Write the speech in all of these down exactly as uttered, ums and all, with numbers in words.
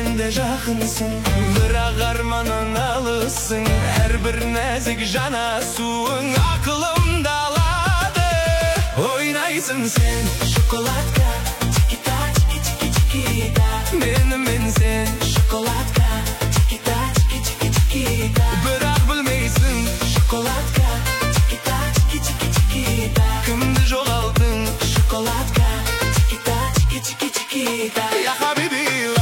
sen de жақынсың, бірақ арманнан алысың. Әрбір нәзік жана суың ақылымда алады. Ойнайсың сен шоколадка, чикита, чики-чики-чикита. Менімен сен шоколадка, чикита, чики-чики-чикита. Бірақ білмейсің шоколадка, чикита, чики-чики-чикита. Кімді жоғалтың шоколадка, чикита, чики-чики-чикита. Я хабиби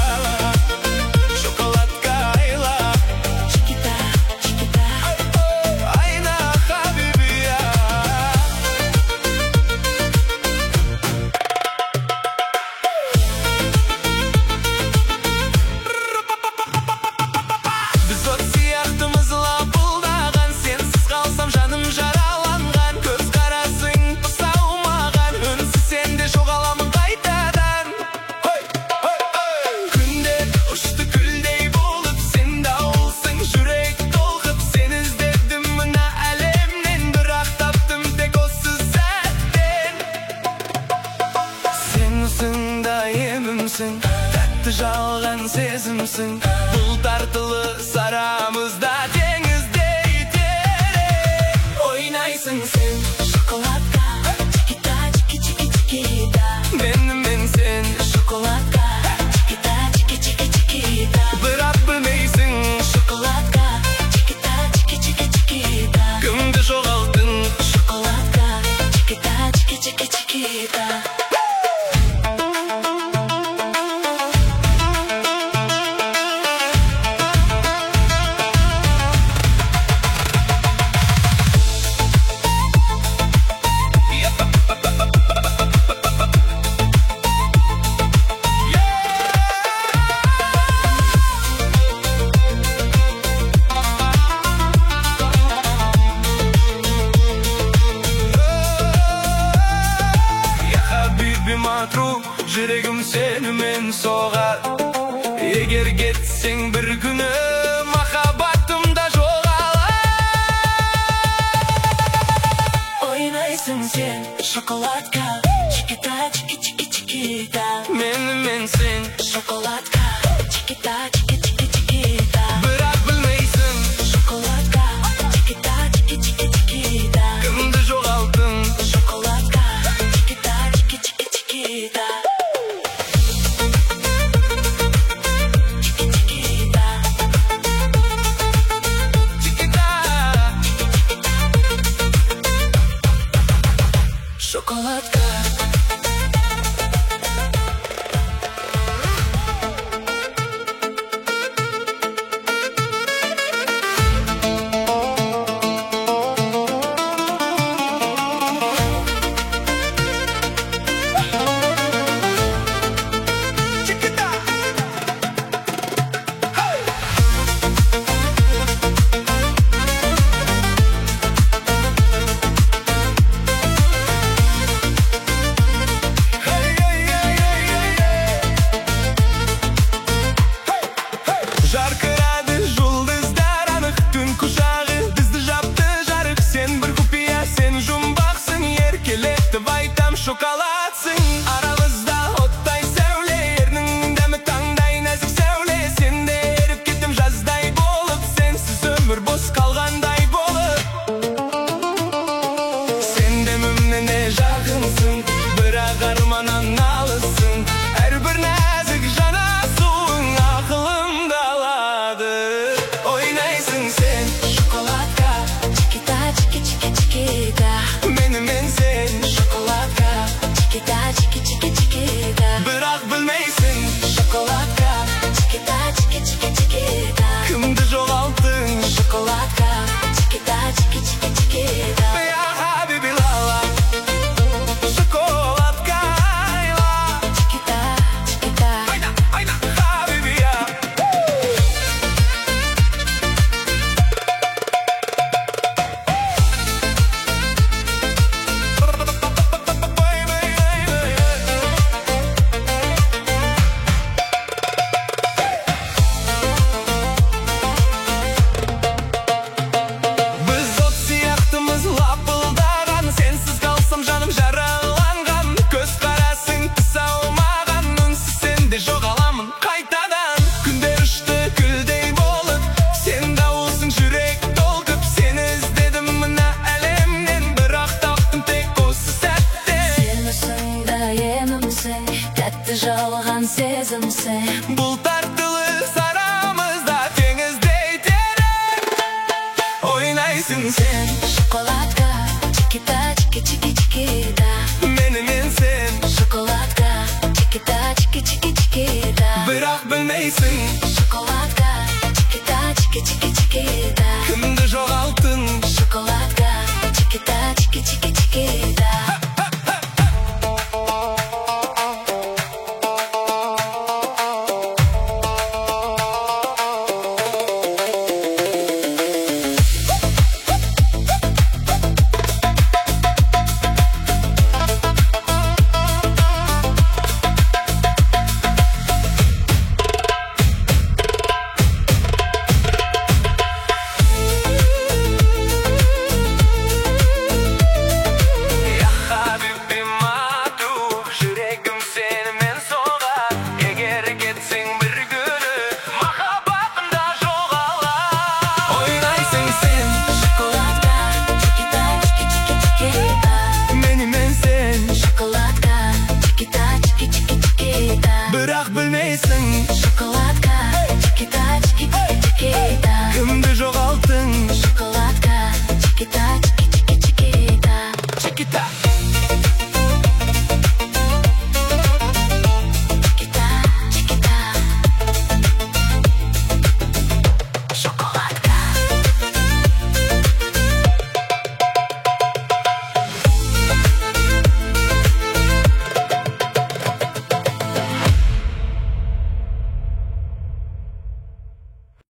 тәтті жалған сезімсің. Бұл тартылы сарамызда теңіздей терең. Ойнайсың сен шоколадка, чикита, чики-чики-чикита. Менімен сен шоколадка, чикита, чики-чики-чикита. Бірақ білмейсің шоколадка, чикита, чики-чики-чикита. Кімді жоғалтың шоколадка, чикита, чики-чики-чикита. Жүрегім сенімен соғар. Егер кетсең бір күні махаббатым да жоғалар. Ойнайсың сен шоколадка, чикита, чики-чики-чикита. Менімен сен шоколадка, чикита, чики-чики-чикита. Бірақ білмейсің шоколадка, чикита, чики-чики-чикита. Кімді жоғалтың шоколадка, чикита, чики-чики-чикита. Шоколадка. menimsin sen. Şokolatka, çikita çiki çiki çikita. Menimsin şokolatka, çikita çiki çiki çikita. Bırak bilmeysin şokolatka, çikita çiki çiki çikita. Kimde joğaltın şokolatka, çikita çiki çiki çikita.